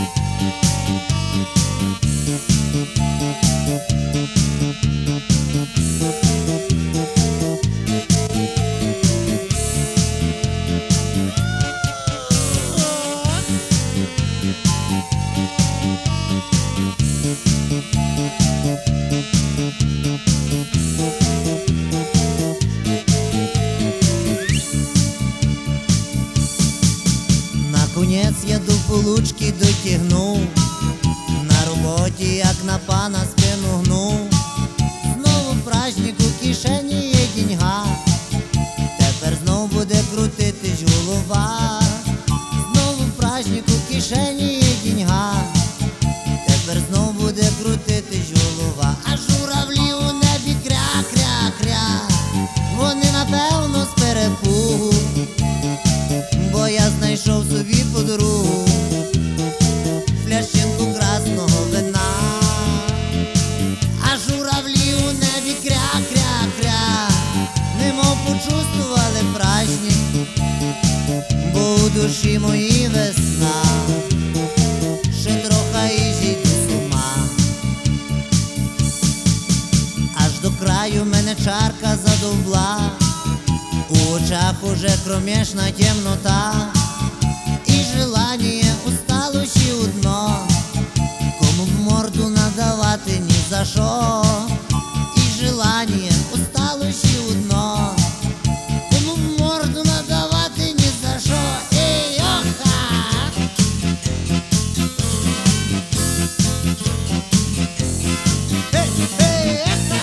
Наконець я до получки дотягнув, на роботі як на пана спину гнув. Знову праздник у кишені є деньга, тепер знов буде крутитись голова. Знову праздник у кишені є деньга, тепер знов буде крутитись голова. А журавлі у небі кря-кря-кря, вони напевно з перепугу, бо я знайшов собі подругу, плящинку красного вина. А журавлі у небі кря-кря-кря, немов почувствували праздник, бо у душі моїй весна, ще трохи і зійду з ума. Аж до краю мене чарка задовбла, у очах уже кромешна темнота, і желание устало ще одно, кому в морду надавати ні за що. І желание устало ще одно, кому в морду надавати ні за що. Ей, оха! Ей, ей, оха!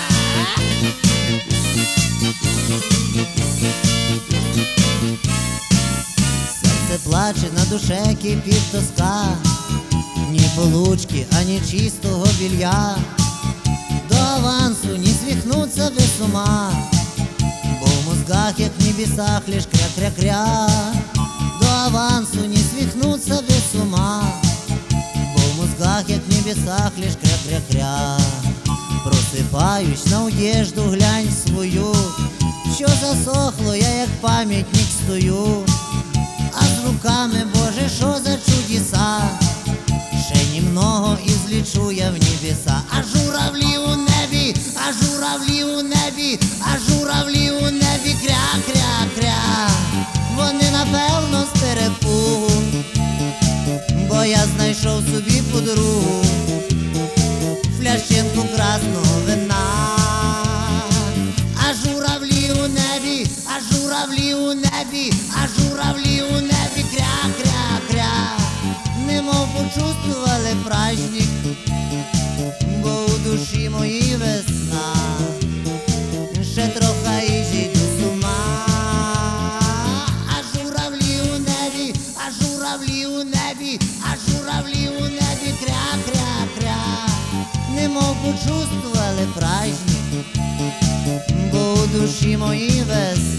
Серце плаче, на душе кипить тоска, ні получки, ані чистого білья. До авансу не свихнуться без ума, бо в мозгах, як в небесах, лиш кря-кря-кря. До авансу не свихнуться без ума, бо в мозгах, як в небесах, лиш кря-кря-кря. Просипаюсь, на одежду глянь свою, що засохло, я як пам'ятник стою. А з руками, Боже, що за чудеса, ще немного і злічу я в небеса. А журавлі у небі, а журавлі у небі, а журавлі у небі кря-кря-кря, вони напевно з перепугу, бо я знайшов собі подругу, плящинку красного вина. А журавлі у небі, а журавлі у небі, а журавлі у небі кря-кря-кря, немов почувствували праздник, бо у душі моїй весна, ще трохи і зійду з ума. А журавлі у небі, а журавлі у небі, а журавлі у небі кря-кря-кря, немов почувствували праздник, бо у душі моїй весна.